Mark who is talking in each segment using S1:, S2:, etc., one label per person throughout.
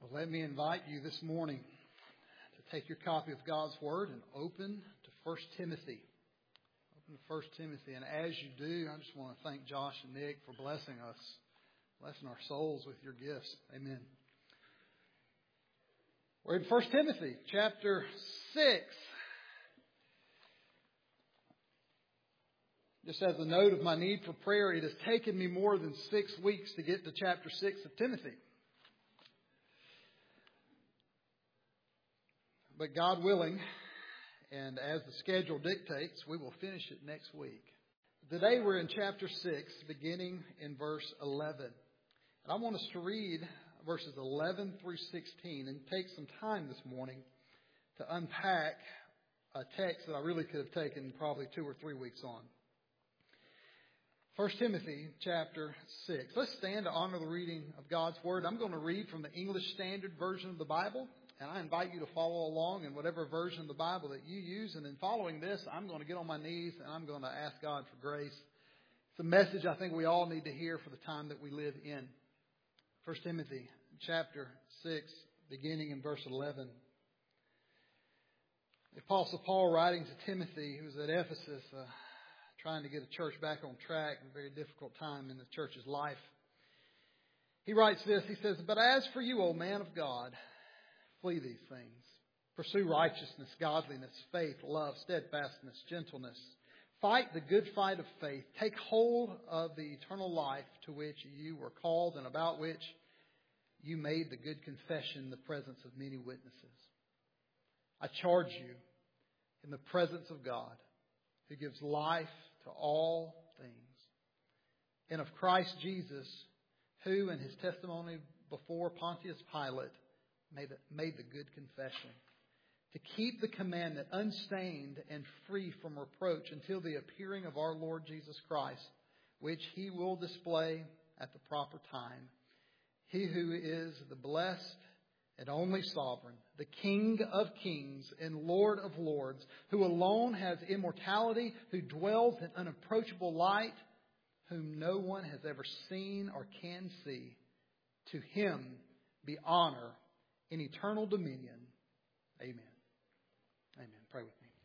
S1: Well, let me invite you this morning to take your copy of God's Word and open to 1 Timothy. Open to 1 Timothy. And as you do, I just want to thank Josh and Nick for blessing us, blessing our souls with your gifts. Amen. We're in 1 Timothy chapter 6. Just as a note of my need for prayer, it has taken me more than 6 weeks to get to chapter 6 of Timothy. But God willing, and as the schedule dictates, we will finish it next week. Today we're in chapter 6, beginning in verse 11. And I want us to read verses 11 through 16 and take some time this morning to unpack a text that I really could have taken probably 2 or 3 weeks on. 1 Timothy chapter 6. Let's stand to honor the reading of God's Word. I'm going to read from the English Standard Version of the Bible. And I invite you to follow along in whatever version of the Bible that you use. And in following this, I'm going to get on my knees and I'm going to ask God for grace. It's a message I think we all need to hear for the time that we live in. 1 Timothy chapter 6, beginning in verse 11. The Apostle Paul writing to Timothy, who was at Ephesus, trying to get a church back on track in a very difficult time in the church's life. He writes this, he says, "But as for you, O man of God, flee these things. Pursue righteousness, godliness, faith, love, steadfastness, gentleness. Fight the good fight of faith. Take hold of the eternal life to which you were called and about which you made the good confession in the presence of many witnesses. I charge you in the presence of God, who gives life to all things, and of Christ Jesus, who in his testimony before Pontius Pilate made the good confession, to keep the commandment unstained and free from reproach until the appearing of our Lord Jesus Christ, which he will display at the proper time. He who is the blessed and only sovereign, the King of kings and Lord of lords, who alone has immortality, who dwells in unapproachable light, whom no one has ever seen or can see. To him be honor in eternal dominion. Amen." Amen. Pray with me.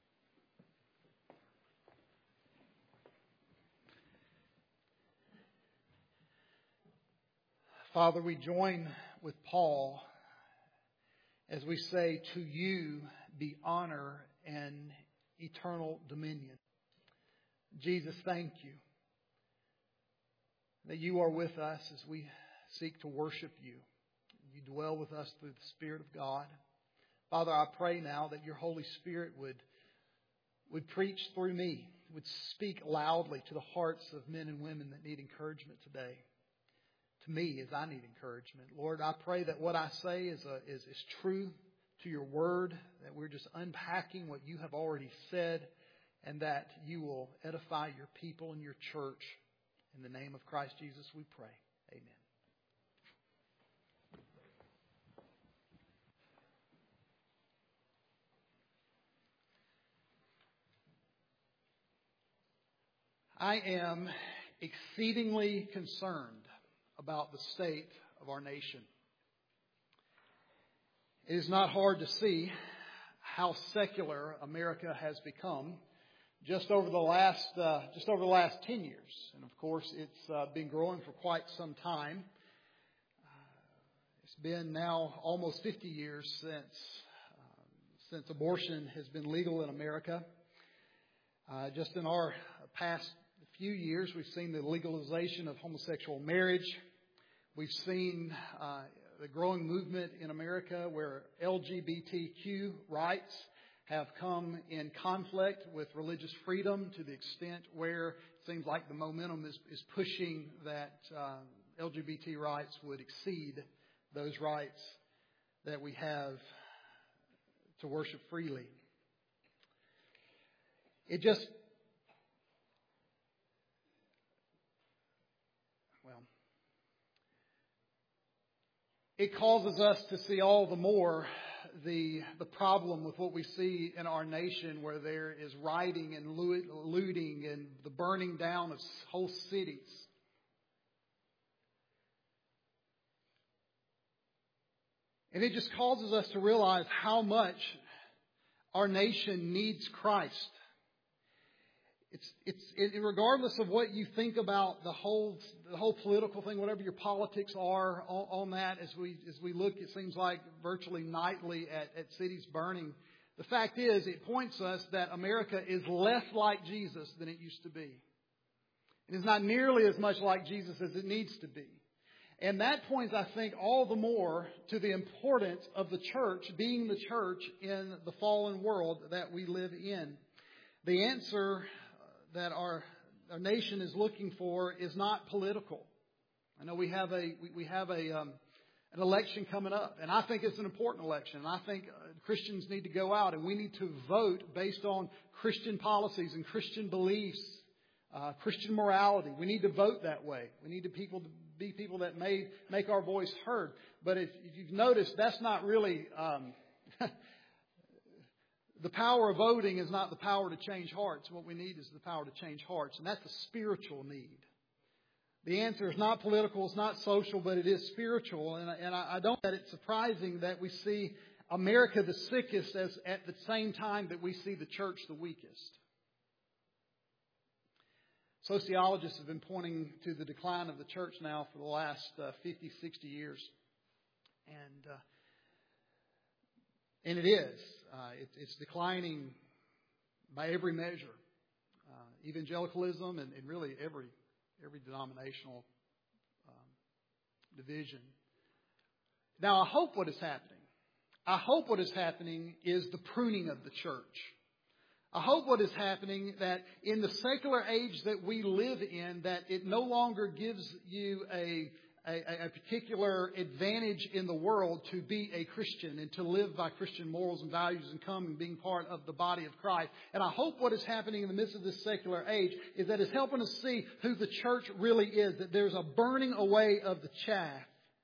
S1: Father, we join with Paul as we say, "To you be honor and eternal dominion." Jesus, thank you that you are with us as we seek to worship you. You dwell with us through the Spirit of God. Father, I pray now that your Holy Spirit would preach through me, would speak loudly to the hearts of men and women that need encouragement today. To me, as I need encouragement. Lord, I pray that what I say is true to your word, that we're just unpacking what you have already said, and that you will edify your people and your church. In the name of Christ Jesus we pray. Amen. I am exceedingly concerned about the state of our nation. It is not hard to see how secular America has become just over the last 10 years, and of course it's been growing for quite some time. It's been now almost 50 years since abortion has been legal in America. Just in our past few years, we've seen the legalization of homosexual marriage. We've seen the growing movement in America where LGBTQ rights have come in conflict with religious freedom to the extent where it seems like the momentum is pushing that LGBT rights would exceed those rights that we have to worship freely. It causes us to see all the more the problem with what we see in our nation, where there is rioting and looting and the burning down of whole cities. And it just causes us to realize how much our nation needs Christ. Regardless of what you think about the whole political thing, whatever your politics are on that, as we look, it seems like virtually nightly at cities burning. The fact is, it points us that America is less like Jesus than it used to be. It is not nearly as much like Jesus as it needs to be. And that points, I think, all the more to the importance of the church being the church in the fallen world that we live in. The answer that our nation is looking for is not political. I know we have an election coming up, and I think it's an important election. And I think Christians need to go out and we need to vote based on Christian policies and Christian beliefs, Christian morality. We need to vote that way. We need to be people that may make our voice heard. But if you've noticed, that's not really the power of voting is not the power to change hearts. What we need is the power to change hearts, and that's a spiritual need. The answer is not political, it's not social, but it is spiritual. And I don't think that it's surprising that we see America the sickest as at the same time that we see the church the weakest. Sociologists have been pointing to the decline of the church now for the last 50, 60 years. And it is. It's declining by every measure. Evangelicalism and really every denominational division. Now, I hope what is happening is the pruning of the church. I hope what is happening that in the secular age that we live in, that it no longer gives you a particular advantage in the world to be a Christian and to live by Christian morals and values and come and being part of the body of Christ. And I hope what is happening in the midst of this secular age is that it's helping us see who the church really is, that there's a burning away of the chaff.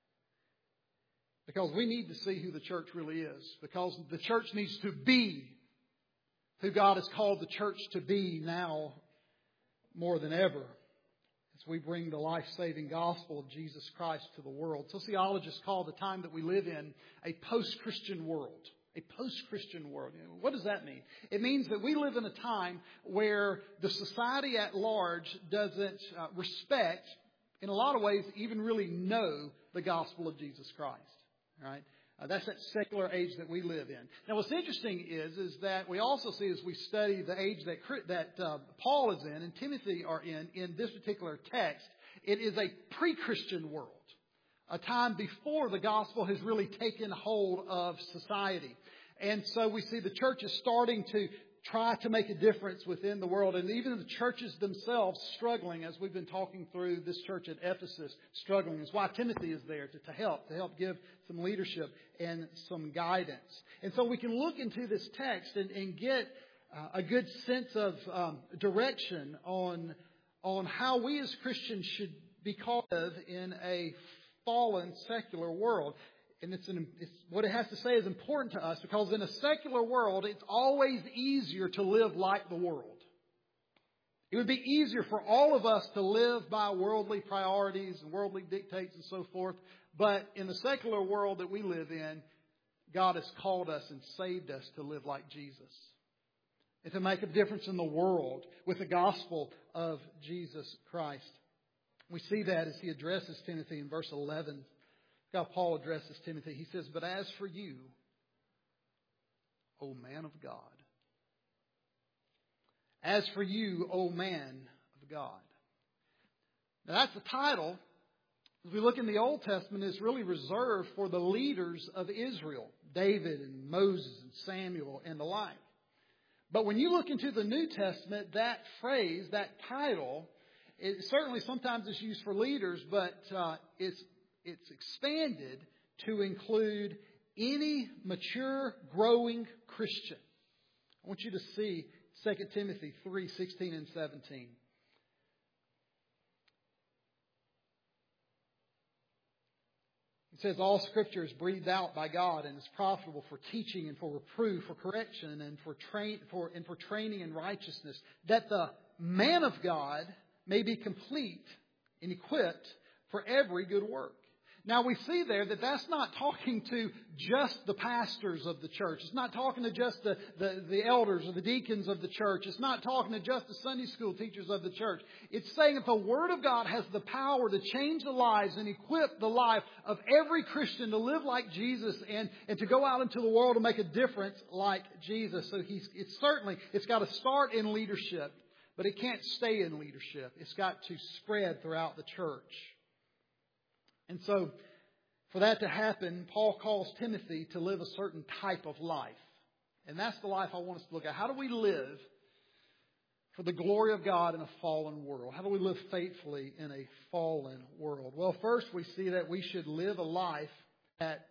S1: Because we need to see who the church really is. Because the church needs to be who God has called the church to be now more than ever, as we bring the life-saving gospel of Jesus Christ to the world. Sociologists call the time that we live in a post-Christian world. A post-Christian world. What does that mean? It means that we live in a time where the society at large doesn't respect, in a lot of ways, even really know the gospel of Jesus Christ. All right? That's that secular age that we live in. Now, what's interesting is that we also see as we study the age that Paul is in and Timothy are in this particular text, it is a pre-Christian world, a time before the gospel has really taken hold of society. And so we see the church is starting to try to make a difference within the world. And even the churches themselves struggling, as we've been talking through this church at Ephesus, struggling. That's why Timothy is there to help give some leadership and some guidance. And so we can look into this text and get a good sense of direction on how we as Christians should be called in a fallen secular world. And it's what it has to say is important to us because in a secular world, it's always easier to live like the world. It would be easier for all of us to live by worldly priorities and worldly dictates and so forth. But in the secular world that we live in, God has called us and saved us to live like Jesus. And to make a difference in the world with the gospel of Jesus Christ. We see that as he addresses Timothy in verse 11. How Paul addresses Timothy. He says, "But as for you, O man of God." As for you, O man of God. Now that's the title. As we look in the Old Testament, it's really reserved for the leaders of Israel. David and Moses and Samuel and the like. But when you look into the New Testament, that phrase, that title, it certainly sometimes is used for leaders, but it's expanded to include any mature, growing Christian. I want you to see 2 Timothy 3:16 and 17. It says, "All Scripture is breathed out by God and is profitable for teaching and for reproof, for correction, and for training in righteousness, that the man of God may be complete and equipped for every good work." Now we see there that that's not talking to just the pastors of the church. It's not talking to just the elders or the deacons of the church. It's not talking to just the Sunday school teachers of the church. It's saying that the Word of God has the power to change the lives and equip the life of every Christian to live like Jesus and to go out into the world and make a difference like Jesus. So it's got to start in leadership, but it can't stay in leadership. It's got to spread throughout the church. And so, for that to happen, Paul calls Timothy to live a certain type of life. And that's the life I want us to look at. How do we live for the glory of God in a fallen world? How do we live faithfully in a fallen world? Well, first we see that we should live a life that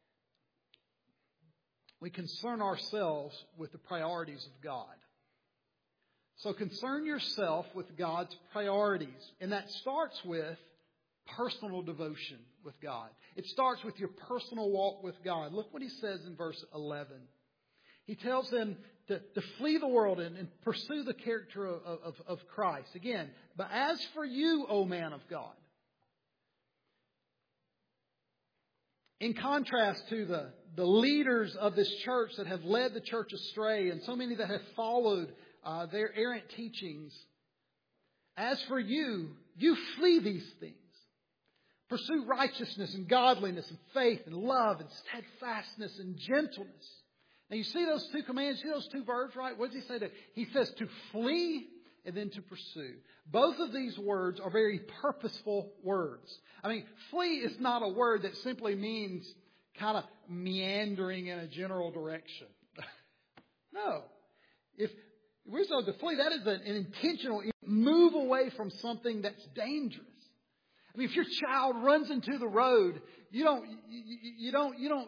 S1: we concern ourselves with the priorities of God. So concern yourself with God's priorities. And that starts with personal devotion with God. It starts with your personal walk with God. Look what he says in verse 11. He tells them to flee the world and pursue the character of Christ. Again, but as for you, O man of God. In contrast to the leaders of this church that have led the church astray and so many that have followed their errant teachings. As for you, you flee these things. Pursue righteousness and godliness and faith and love and steadfastness and gentleness. Now you see those two commands, see those two verbs, right? What does he say there? He says to flee and then to pursue. Both of these words are very purposeful words. I mean, flee is not a word that simply means kind of meandering in a general direction. No. If we're supposed to flee, that is an intentional move away from something that's dangerous. I mean, if your child runs into the road, you don't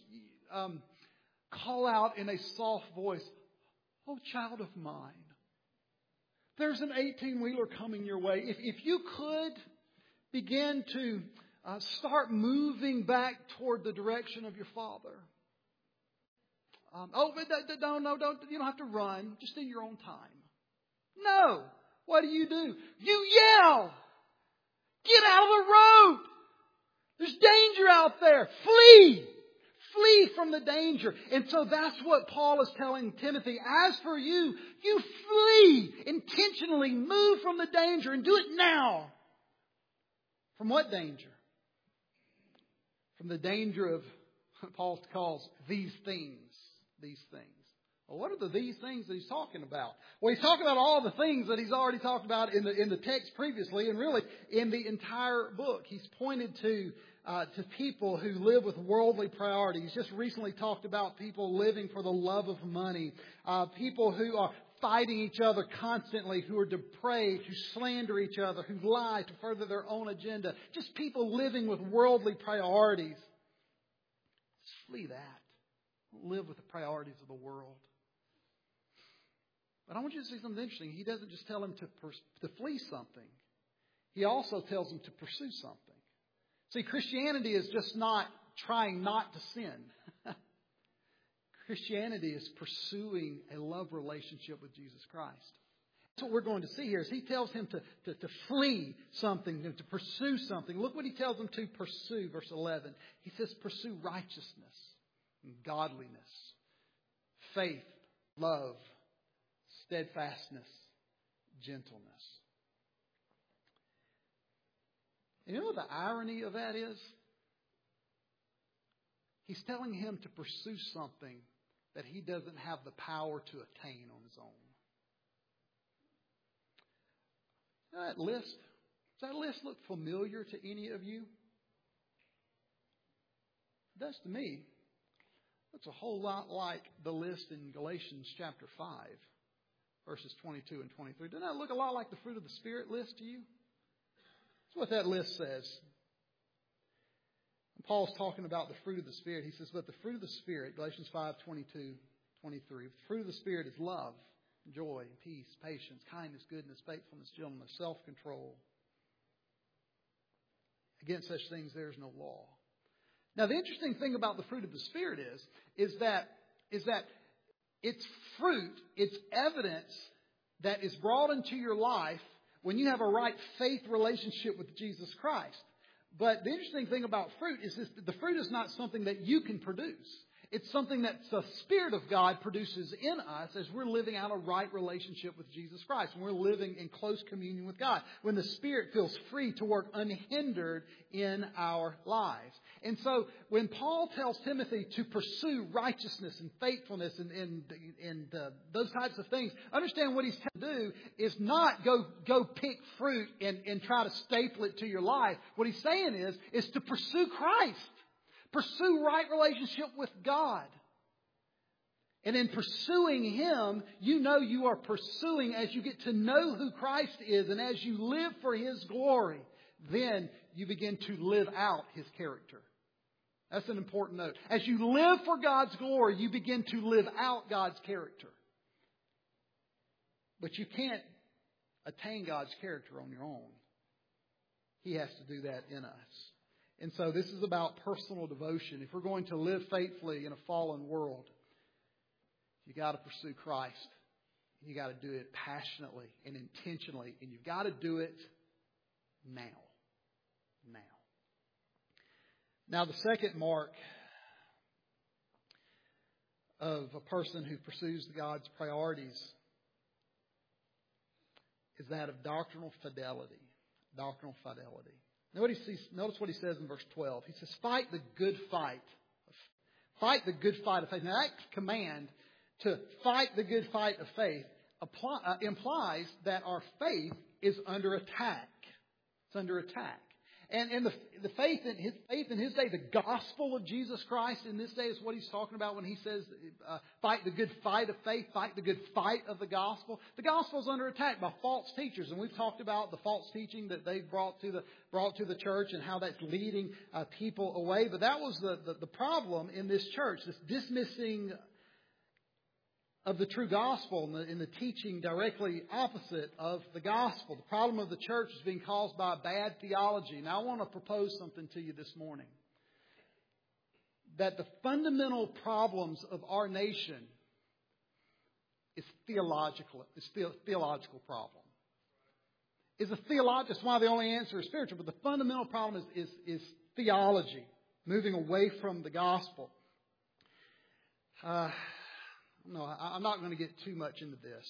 S1: call out in a soft voice, "Oh, child of mine, there's an 18-wheeler coming your way." If you could begin to start moving back toward the direction of your father. Don't. You don't have to run. Just in your own time. No. What do? You yell. Get out of the road. There's danger out there. Flee. Flee from the danger. And so that's what Paul is telling Timothy. As for you, you flee. Intentionally move from the danger and do it now. From what danger? From the danger of what Paul calls these things. These things. Well, what are these things that he's talking about? Well, he's talking about all the things that he's already talked about in the text previously, and really in the entire book. He's pointed to people who live with worldly priorities. He's just recently talked about people living for the love of money, people who are fighting each other constantly, who are depraved, who slander each other, who lie to further their own agenda. Just people living with worldly priorities. Just flee that. Live with the priorities of the world. But I want you to see something interesting. He doesn't just tell him to flee something. He also tells him to pursue something. See, Christianity is just not trying not to sin. Christianity is pursuing a love relationship with Jesus Christ. That's what we're going to see here. Is he tells him to flee something, to pursue something. Look what he tells him to pursue, verse 11. He says, pursue righteousness and godliness, faith, love, steadfastness, gentleness. And you know what the irony of that is? He's telling him to pursue something that he doesn't have the power to attain on his own. You know that list? Does that list look familiar to any of you? It does to me. It's a whole lot like the list in Galatians chapter 5, verses 22 and 23. Doesn't that look a lot like the fruit of the Spirit list to you? That's what that list says. And Paul's talking about the fruit of the Spirit. He says, but the fruit of the Spirit, Galatians 5, 22, 23. The fruit of the Spirit is love, joy, peace, patience, kindness, goodness, faithfulness, gentleness, self-control. Against such things there is no law. Now, the interesting thing about the fruit of the Spirit is that it's fruit, it's evidence that is brought into your life when you have a right faith relationship with Jesus Christ. But the interesting thing about fruit is that the fruit is not something that you can produce. It's something that the Spirit of God produces in us as we're living out a right relationship with Jesus Christ. When we're living in close communion with God. When the Spirit feels free to work unhindered in our lives. And so when Paul tells Timothy to pursue righteousness and faithfulness and those types of things, understand what he's telling you to do is not go pick fruit and try to staple it to your life. What he's saying is to pursue Christ. Pursue right relationship with God. And in pursuing Him, you know you are pursuing as you get to know who Christ is and as you live for His glory, then you begin to live out His character. That's an important note. As you live for God's glory, you begin to live out God's character. But you can't attain God's character on your own. He has to do that in us. And so this is about personal devotion. If we're going to live faithfully in a fallen world, you got to pursue Christ. You got to do it passionately and intentionally. And you've got to do it now. Now the second mark of a person who pursues God's priorities is that of doctrinal fidelity. Doctrinal fidelity. Notice what he says in verse 12. He says, fight the good fight. Fight the good fight of faith. Now that command to fight the good fight of faith implies that our faith is under attack. It's under attack. And the faith in his day, the gospel of Jesus Christ in this day is what he's talking about when he says, fight the good fight of faith, fight the good fight of the gospel. The gospel is under attack by false teachers. And we've talked about the false teaching that they've brought to the church and how that's leading people away. But that was the problem in this church, this dismissing of the true gospel and the teaching directly opposite of the gospel. The problem of the church is being caused by bad theology. Now I want to propose something to you this morning. That the fundamental problems of our nation is theological. It's theological problem. That's why the only answer is spiritual. But the fundamental problem is theology, moving away from the gospel. No, I'm not going to get too much into this.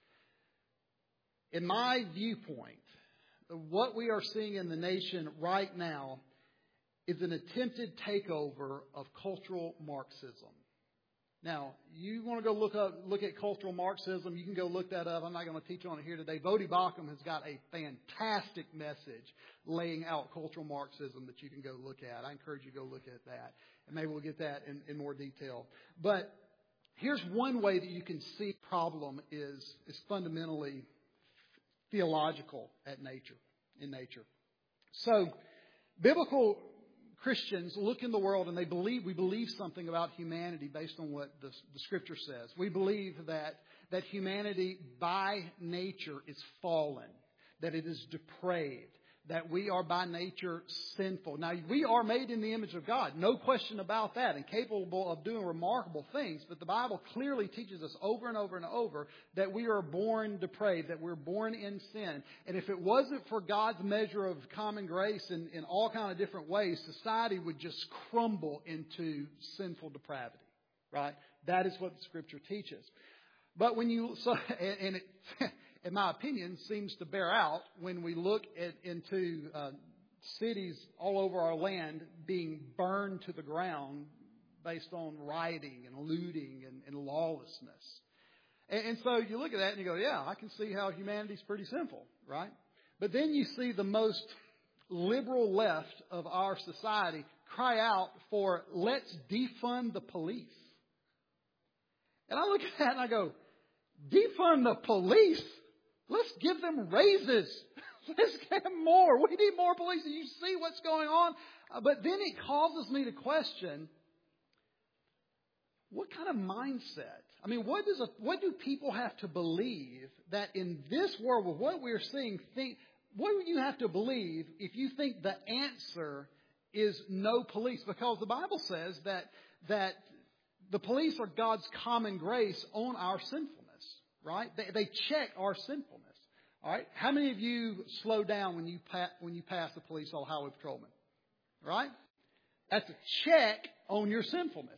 S1: In my viewpoint, what we are seeing in the nation right now is an attempted takeover of cultural Marxism. Now, you want to go look at cultural Marxism, you can go look that up. I'm not going to teach on it here today. Voddie Baucham has got a fantastic message laying out cultural Marxism that you can go look at. I encourage you to go look at that. And maybe we'll get that in more detail. But here's one way that you can see the problem is fundamentally theological in nature. So, biblical Christians look in the world and we believe something about humanity based on what the Scripture says. We believe that humanity by nature is fallen, that it is depraved, that we are by nature sinful. Now, we are made in the image of God. No question about that. And capable of doing remarkable things. But the Bible clearly teaches us over and over and over that we are born depraved, that we're born in sin. And if it wasn't for God's measure of common grace in all kind of different ways, society would just crumble into sinful depravity. Right? That is what the Scripture teaches. But when you... in my opinion, seems to bear out when we look into cities all over our land being burned to the ground based on rioting and looting and lawlessness. And so you look at that and you go, yeah, I can see how humanity's pretty sinful, right? But then you see the most liberal left of our society cry out for, let's defund the police. And I look at that and I go, defund the police? Let's give them raises. Let's get them more. We need more police. You see what's going on. But then it causes me to question, what kind of mindset? I mean, what do people have to believe that in this world with what we're seeing, what do you have to believe if you think the answer is no police? Because the Bible says that the police are God's common grace on our sinfulness. Right? They check our sinfulness. All right? How many of you slow down when you pass the police or highway patrolman? right? That's a check on your sinfulness.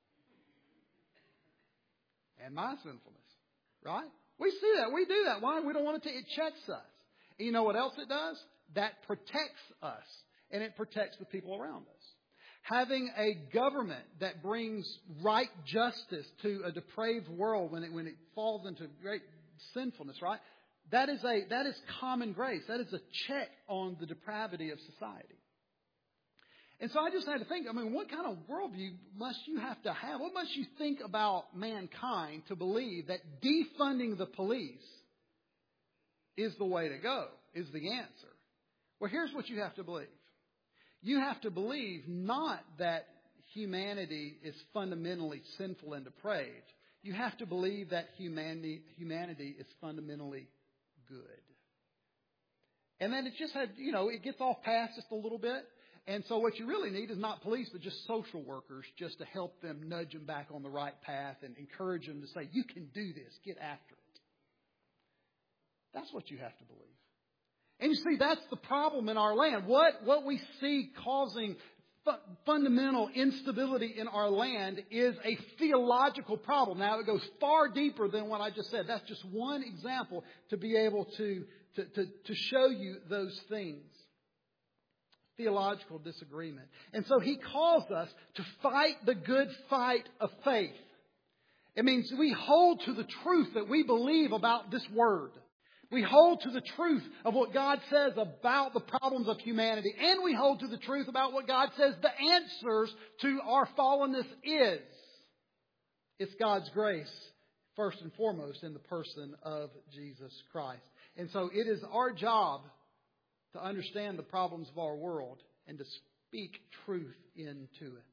S1: And my sinfulness, right? We see that. We do that. Why? We don't want it to. It checks us. And you know what else it does? That protects us. And it protects the people around us. Having a government that brings right justice to a depraved world when it falls into great sinfulness, right? That is common grace. That is a check on the depravity of society. And so I just had to think, what kind of worldview must you have to have? What must you think about mankind to believe that defunding the police is the way to go, is the answer? Well, here's what you have to believe. You have to believe not that humanity is fundamentally sinful and depraved. You have to believe that humanity is fundamentally good. And then it just it gets off path just a little bit. And so what you really need is not police, but just social workers, just to help them nudge them back on the right path and encourage them to say, you can do this, get after it. That's what you have to believe. And you see, that's the problem in our land. What we see causing fundamental instability in our land is a theological problem. Now, it goes far deeper than what I just said. That's just one example to be able to show you those things. Theological disagreement. And so he calls us to fight the good fight of faith. It means we hold to the truth that we believe about this word. We hold to the truth of what God says about the problems of humanity. And we hold to the truth about what God says the answers to our fallenness is. It's God's grace, first and foremost, in the person of Jesus Christ. And so it is our job to understand the problems of our world and to speak truth into it.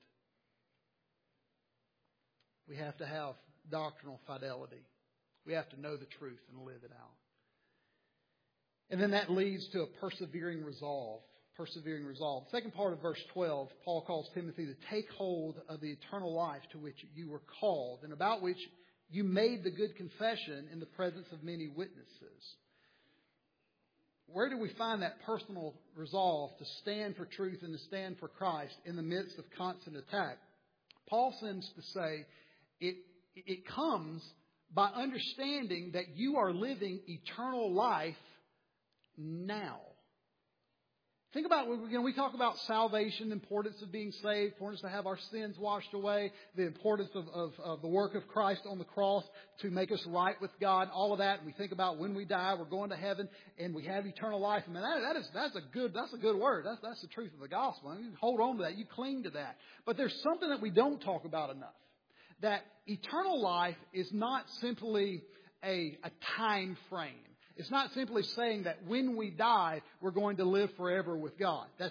S1: We have to have doctrinal fidelity. We have to know the truth and live it out. And then that leads to a persevering resolve. Persevering resolve. Second part of verse 12, Paul calls Timothy to take hold of the eternal life to which you were called and about which you made the good confession in the presence of many witnesses. Where do we find that personal resolve to stand for truth and to stand for Christ in the midst of constant attack? Paul seems to say it comes by understanding that you are living eternal life now. Think about, we talk about salvation, the importance of being saved, importance to have our sins washed away, the importance of the work of Christ on the cross to make us right with God, all of that. And we think about when we die, we're going to heaven and we have eternal life. That's a good word. That's the truth of the gospel. You hold on to that. You cling to that. But there's something that we don't talk about enough. That eternal life is not simply a time frame. It's not simply saying that when we die, we're going to live forever with God. That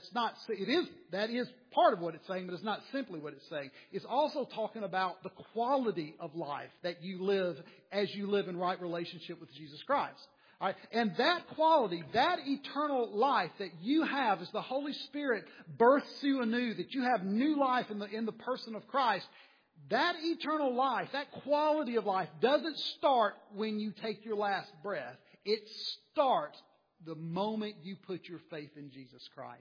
S1: is part of what it's saying, but it's not simply what it's saying. It's also talking about the quality of life that you live as you live in right relationship with Jesus Christ. All right? And that quality, that eternal life that you have as the Holy Spirit births you anew, that you have new life in the person of Christ, that eternal life, that quality of life doesn't start when you take your last breath. It starts the moment you put your faith in Jesus Christ.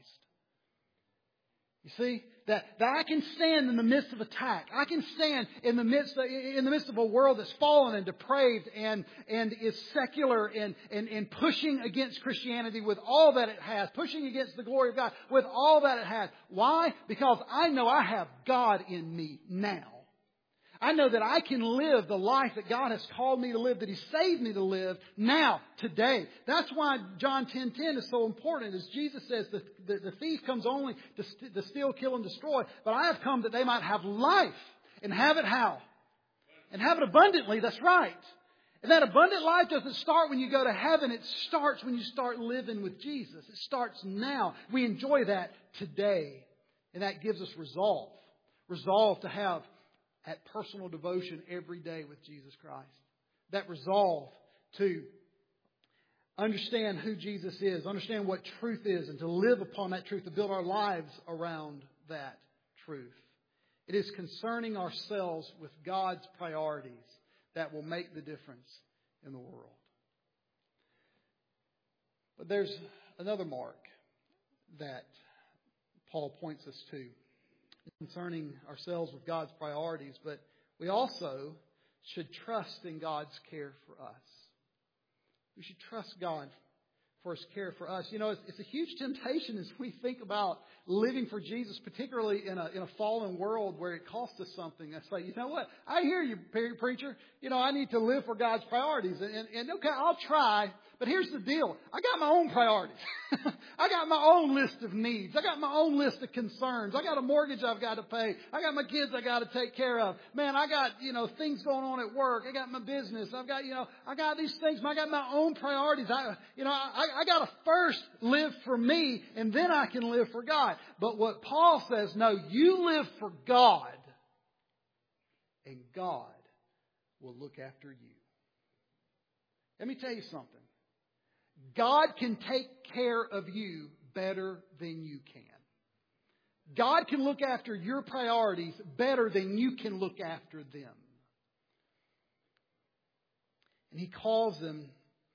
S1: You see, that I can stand in the midst of attack. I can stand in the midst of a world that's fallen and depraved and is secular and pushing against Christianity with all that it has, pushing against the glory of God with all that it has. Why? Because I know I have God in me now. I know that I can live the life that God has called me to live, that He saved me to live now, today. That's why John 10:10 is so important. As Jesus says, the thief comes only to steal, kill, and destroy. But I have come that they might have life. And have it how? And have it abundantly. That's right. And that abundant life doesn't start when you go to heaven. It starts when you start living with Jesus. It starts now. We enjoy that today. And that gives us resolve. Resolve to have at personal devotion every day with Jesus Christ. That resolve to understand who Jesus is, understand what truth is, and to live upon that truth, to build our lives around that truth. It is concerning ourselves with God's priorities that will make the difference in the world. But there's another mark that Paul points us to concerning ourselves with God's priorities, but we also should trust in God's care for us. We should trust God for His care for us. You know, it's a huge temptation as we think about living for Jesus, particularly in a fallen world where it costs us something. I say, you know what? I hear you, preacher. You know, I need to live for God's priorities. And okay, I'll try. But here's the deal. I got my own priorities. I got my own list of needs. I got my own list of concerns. I got a mortgage I've got to pay. I got my kids I got to take care of. Man, I got, things going on at work. I got my business. I've got, I got these things. I got my own priorities. I got to first live for me and then I can live for God. But what Paul says, no, you live for God and God will look after you. Let me tell you something. God can take care of you better than you can. God can look after your priorities better than you can look after them. And He calls them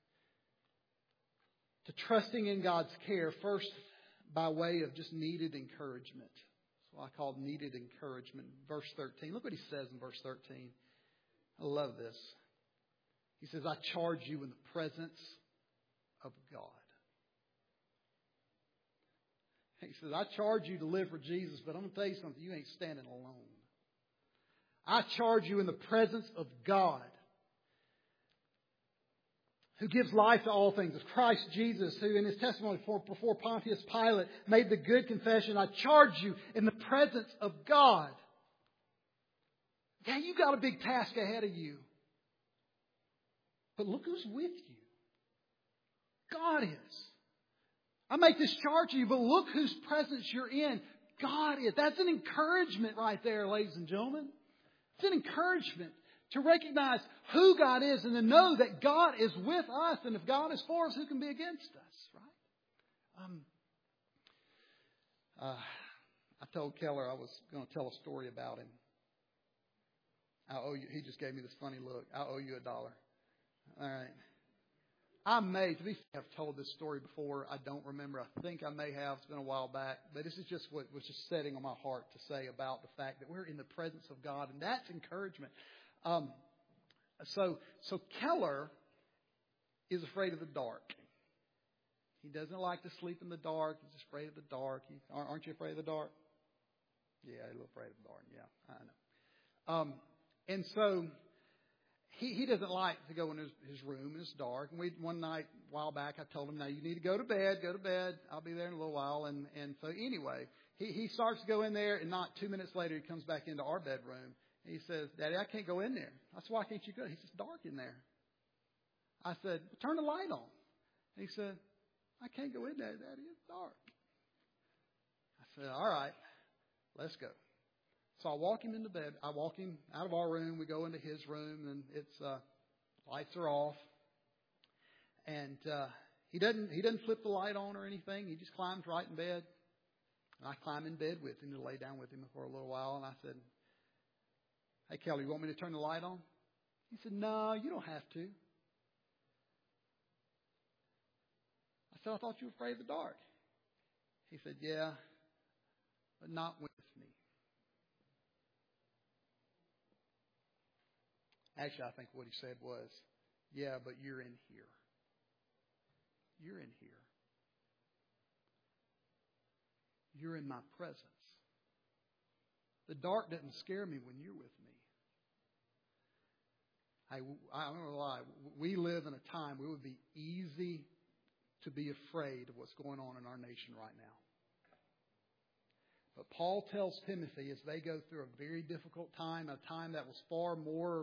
S1: to trusting in God's care first by way of just needed encouragement. That's what I call needed encouragement. Verse 13. Look what he says in verse 13. I love this. He says, I charge you in the presence of God. He says, I charge you to live for Jesus, but I'm going to tell you something. You ain't standing alone. I charge you in the presence of God, who gives life to all things. It's Christ Jesus, who in His testimony before Pontius Pilate made the good confession. I charge you in the presence of God. Yeah, you got a big task ahead of you. But look who's with you. God is. I make this charge to you, but look whose presence you're in. God is. That's an encouragement right there, ladies and gentlemen. It's an encouragement to recognize who God is and to know that God is with us. And if God is for us, who can be against us, right? I told Keller I was going to tell a story about him. I owe you. He just gave me this funny look. I owe you $1. All right. I may have told this story before. I don't remember. I think I may have. It's been a while back. But this is just what was just setting on my heart to say about the fact that we're in the presence of God. And that's encouragement. So Keller is afraid of the dark. He doesn't like to sleep in the dark. He's afraid of the dark. Aren't you afraid of the dark? Yeah, a little afraid of the dark. Yeah, I know. And so he doesn't like to go in his room. It's dark. And one night, a while back, I told him, now you need to go to bed. Go to bed. I'll be there in a little while. And so anyway, he starts to go in there, and not 2 minutes later, he comes back into our bedroom. And he says, Daddy, I can't go in there. I said, why can't you go? He says, it's dark in there. I said, well, turn the light on. And he said, I can't go in there, Daddy. It's dark. I said, all right, let's go. So I walk him into bed. I walk him out of our room. We go into his room, and it's lights are off. And he doesn't flip the light on or anything. He just climbs right in bed. And I climb in bed with him to lay down with him for a little while. And I said, hey, Kelly, you want me to turn the light on? He said, no, you don't have to. I said, I thought you were afraid of the dark. He said, yeah, but not with me. Actually, I think what he said was, yeah, but you're in here. You're in here. You're in my presence. The dark doesn't scare me when you're with me. I don't know why. We live in a time where it would be easy to be afraid of what's going on in our nation right now. But Paul tells Timothy as they go through a very difficult time, a time that was far more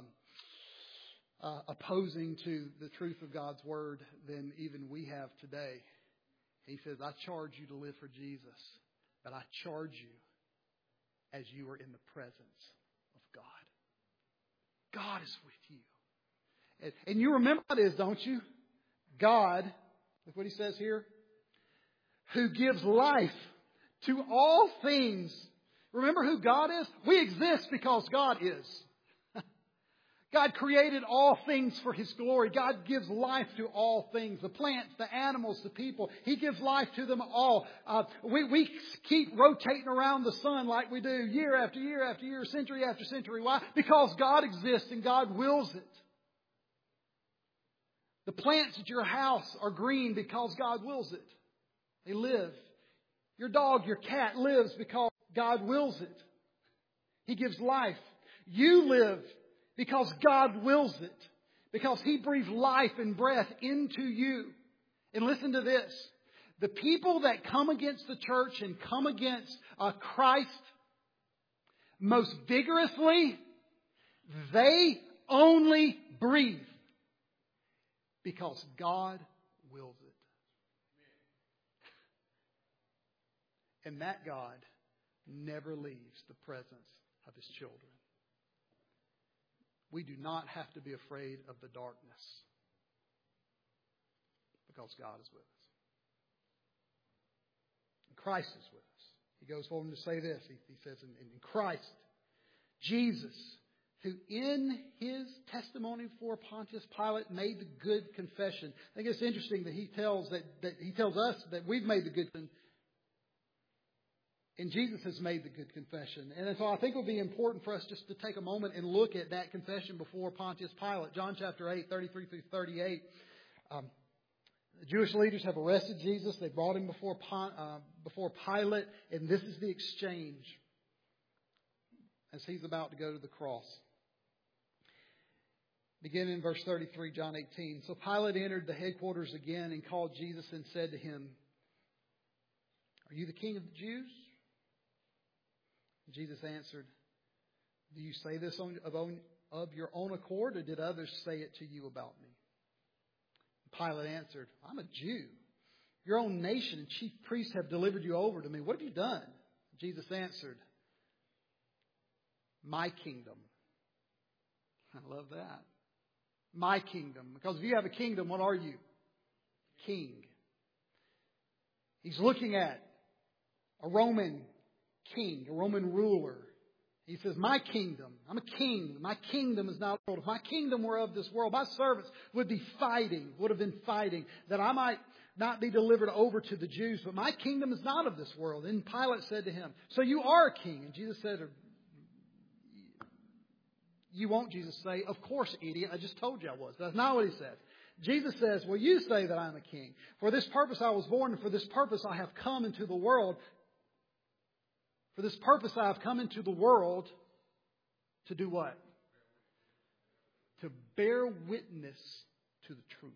S1: opposing to the truth of God's Word than even we have today. He says, I charge you to live for Jesus, but I charge you as you are in the presence of God. God is with you. And you remember what it is, don't you? God, look what he says here, who gives life to all things. Remember who God is? We exist because God is. God created all things for His glory. God gives life to all things. The plants, the animals, the people. He gives life to them all. We keep rotating around the sun like we do year after year after year, century after century. Why? Because God exists and God wills it. The plants at your house are green because God wills it. They live. Your dog, your cat lives because God wills it. He gives life. You live because God wills it. Because He breathed life and breath into you. And listen to this. The people that come against the church and come against Christ most vigorously, they only breathe because God wills it. And that God never leaves the presence of His children. We do not have to be afraid of the darkness because God is with us. And Christ is with us. He goes forward to say this. He says in Christ, Jesus, who in His testimony before Pontius Pilate made the good confession. I think it's interesting that He tells us that we've made the good confession. And Jesus has made the good confession. And so I think it would be important for us just to take a moment and look at that confession before Pontius Pilate. John chapter 8, 33 through 38. The Jewish leaders have arrested Jesus. They brought Him before Pilate. And this is the exchange as He's about to go to the cross. Beginning in verse 33, John 18. So Pilate entered the headquarters again and called Jesus and said to Him, "Are you the King of the Jews?" Jesus answered, "Do you say this of your own accord, or did others say it to you about me?" Pilate answered, "I'm a Jew. Your own nation and chief priests have delivered you over to me. What have you done?" Jesus answered, "My kingdom." I love that. My kingdom. Because if you have a kingdom, what are you? King. He's looking at a Roman king, a Roman ruler. He says, my kingdom, I'm a king. My kingdom is not of the world. If my kingdom were of this world, my servants would have been fighting, that I might not be delivered over to the Jews. But my kingdom is not of this world. And Pilate said to him, "So you are a king?" And Jesus said, "You won't," Jesus say, "Of course, idiot. I just told you I was." That's not what He says. Jesus says, "Well, you say that I'm a king. For this purpose I was born, and for this purpose I have come into the world. For this purpose I have come into the world to do what? To bear witness to the truth."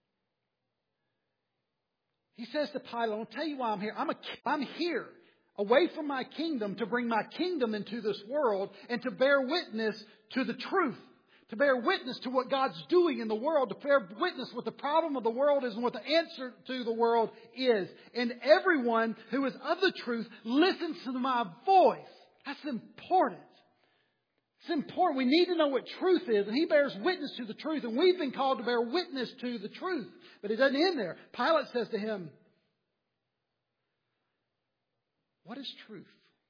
S1: He says to Pilate, "I'll tell you why I'm here. I'm here away from my kingdom to bring my kingdom into this world and to bear witness to the truth. To bear witness to what God's doing in the world. To bear witness what the problem of the world is and what the answer to the world is. And everyone who is of the truth listens to my voice." That's important. It's important. We need to know what truth is. And He bears witness to the truth. And we've been called to bear witness to the truth. But it doesn't end there. Pilate says to Him, "What is truth?"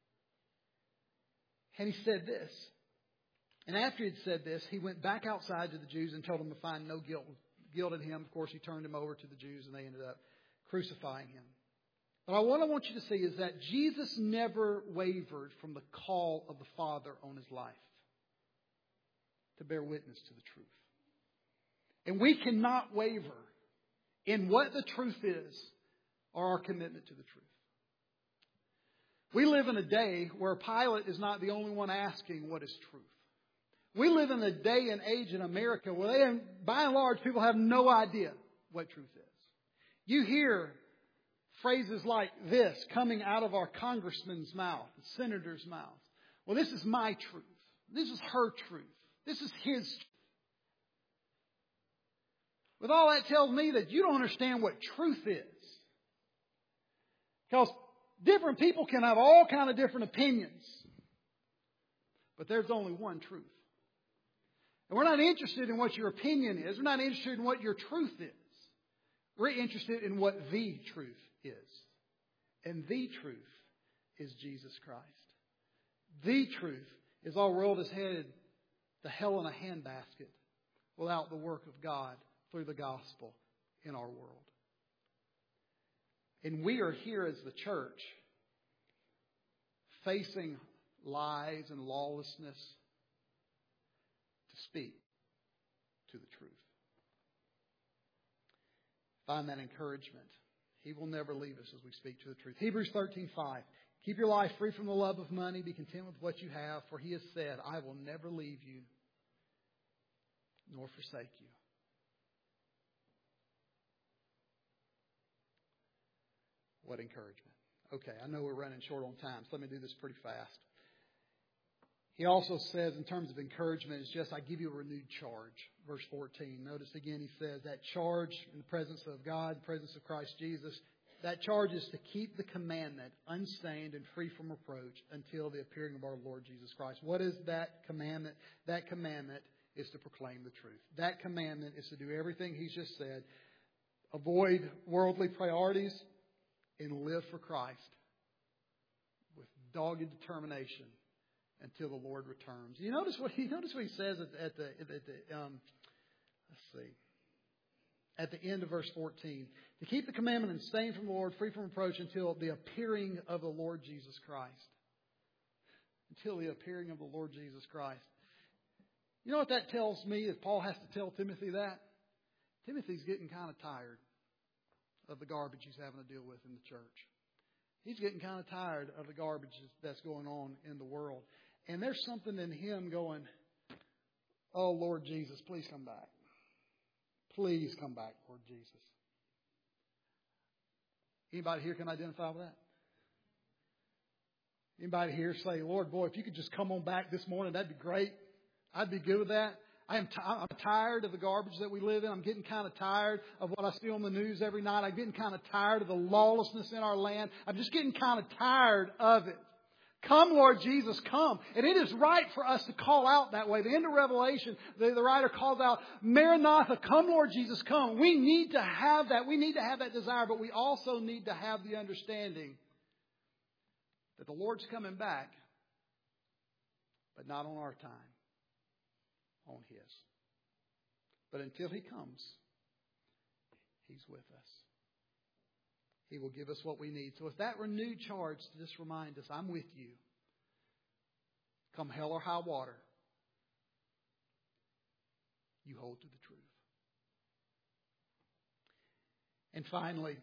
S1: And He said this. And after He had said this, He went back outside to the Jews and told them to find no guilt in Him. Of course, He turned Him over to the Jews and they ended up crucifying Him. But what I want you to see is that Jesus never wavered from the call of the Father on His life to bear witness to the truth. And we cannot waver in what the truth is or our commitment to the truth. We live in a day where Pilate is not the only one asking what is truth. We live in a day and age in America where by and large, people have no idea what truth is. You hear phrases like this coming out of our congressman's mouth, the senator's mouth. "Well, this is my truth. This is her truth. This is his truth." With all that tells me that you don't understand what truth is. Because different people can have all kind of different opinions. But there's only one truth. And we're not interested in what your opinion is. We're not interested in what your truth is. We're interested in what the truth is. And the truth is Jesus Christ. The truth is our world is headed to hell in a handbasket without the work of God through the gospel in our world. And we are here as the church facing lies and lawlessness to speak to the truth. Find that encouragement. He will never leave us as we speak to the truth. Hebrews 13:5. Keep your life free from the love of money. Be content with what you have, for He has said, I will never leave you nor forsake you. What encouragement. Okay, I know we're running short on time, so let me do this pretty fast. He also says, in terms of encouragement, it's just, I give you a renewed charge. Verse 14. Notice again, he says, that charge in the presence of God, the presence of Christ Jesus, that charge is to keep the commandment unstained and free from reproach until the appearing of our Lord Jesus Christ. What is that commandment? That commandment is to proclaim the truth. That commandment is to do everything He's just said. Avoid worldly priorities and live for Christ with dogged determination until the Lord returns. You notice what he says at the end of verse 14. To keep the commandment unstained from the Lord, free from reproach until the appearing of the Lord Jesus Christ. Until the appearing of the Lord Jesus Christ. You know what that tells me? Is Paul has to tell Timothy that? Timothy's getting kind of tired of the garbage he's having to deal with in the church. He's getting kind of tired of the garbage that's going on in the world. And there's something in him going, oh, Lord Jesus, please come back. Please come back, Lord Jesus. Anybody here can identify with that? Anybody here say, Lord, boy, if you could just come on back this morning, that'd be great. I'd be good with that. I'm tired of the garbage that we live in. I'm getting kind of tired of what I see on the news every night. I'm getting kind of tired of the lawlessness in our land. I'm just getting kind of tired of it. Come, Lord Jesus, come. And it is right for us to call out that way. The end of Revelation, the writer calls out, Maranatha, come, Lord Jesus, come. We need to have that. We need to have that desire, but we also need to have the understanding that the Lord's coming back, but not on our time, on His. But until He comes, He's with us. He will give us what we need. So with that renewed charge to just remind us, I'm with you. Come hell or high water, you hold to the truth. And finally,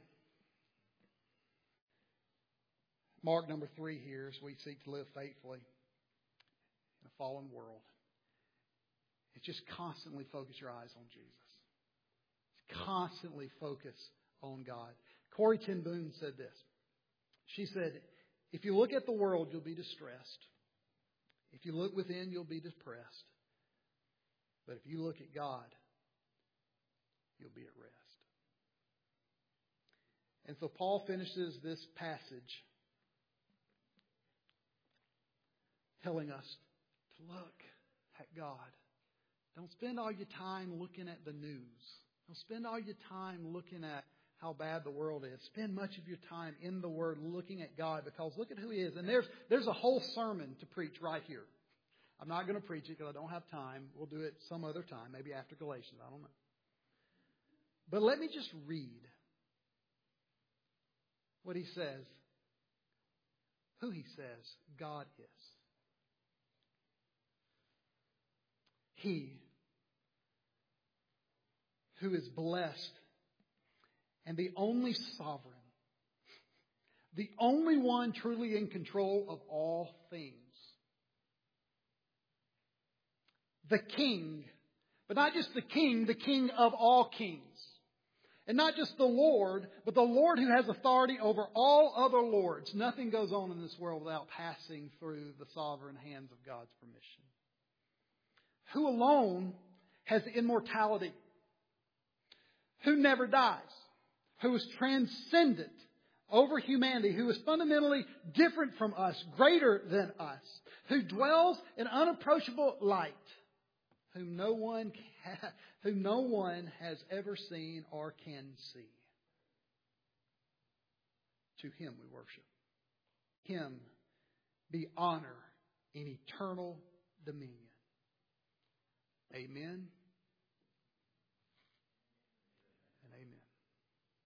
S1: mark number 3 here as we seek to live faithfully in a fallen world. It's just constantly focus your eyes on Jesus. Constantly focus on God. Corrie ten Boom said this. She said, if you look at the world, you'll be distressed. If you look within, you'll be depressed. But if you look at God, you'll be at rest. And so Paul finishes this passage telling us to look at God. Don't spend all your time looking at the news. Don't spend all your time looking at how bad the world is. Spend much of your time in the Word looking at God, because look at who He is. And there's a whole sermon to preach right here. I'm not going to preach it because I don't have time. We'll do it some other time, maybe after Galatians. I don't know. But let me just read what he says, who he says God is. He who is blessed and the only sovereign, the only one truly in control of all things. The King, but not just the King of all kings. And not just the Lord, but the Lord who has authority over all other lords. Nothing goes on in this world without passing through the sovereign hands of God's permission. Who alone has immortality, who never dies, who is transcendent over humanity, who is fundamentally different from us, greater than us, who dwells in unapproachable light, whom no one has ever seen or can see. To Him we worship. Him be honor and eternal dominion. Amen.